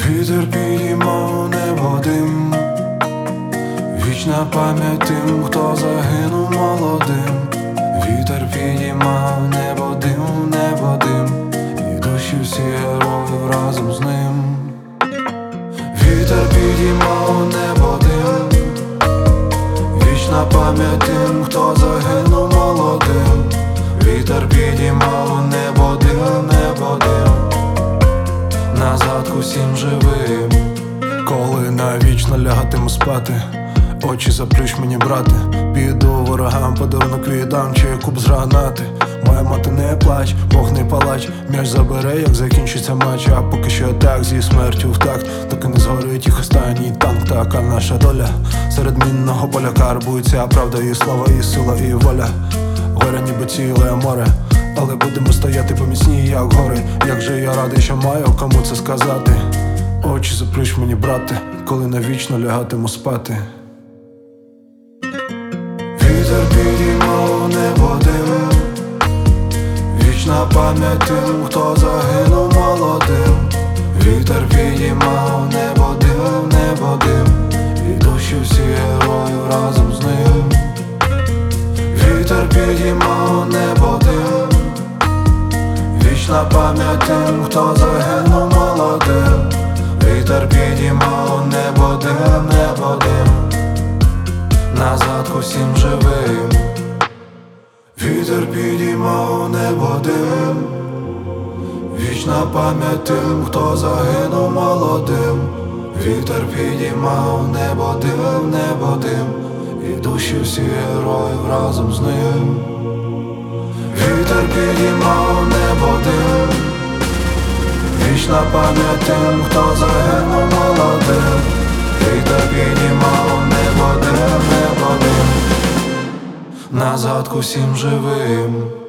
Вітер підіймав небо дим, вічна пам'ять тим, хто загинув молодим. Вітер підіймав небо дим, і душі всі героїв разом з ним. Вітер підіймав небо дим, вічна пам'ять тим, хто загинув молодим. Вітер підіймав небо дим, назад усім живим. Коли навічно лягатиму спати, очі заплющ мені, брате. Піду ворогам, подарунок віддам, чи куб з гранати. Моя мати, не плач, Бог не палач. М'яч забере, як закінчиться матч. А поки що так, зі смертю в такт, доки не згорить їх останній танк. Така наша доля, серед мінного поля карбується правда і слава, і сила, і воля. Горя ніби ціле море, але будемо стояти поміцні, як гори. Як же я радий, що маю кому це сказати. Очі заплющ мені, брате, коли навічно лягатиму спати. Вітер підіймав небо дим, вічна пам'ять тим, хто загинув молодим. Вітер підіймав небо дим, і душі всі героїв разом з ним. Вітер підіймав небо дим, вічна пам'ять тим, хто загинув молодим. Вітер підіймав небо дим, назад усім живим. Вітер підіймав небо дим, вічна пам'ять тим, хто загинув молодим. Вітер підіймав небо дим, і душі всі героїв разом з ним. Вітер підіймав небо дим, вічна пам'ять тим, хто загинув молодим. Вітер підіймав небо дим, назад усім живим.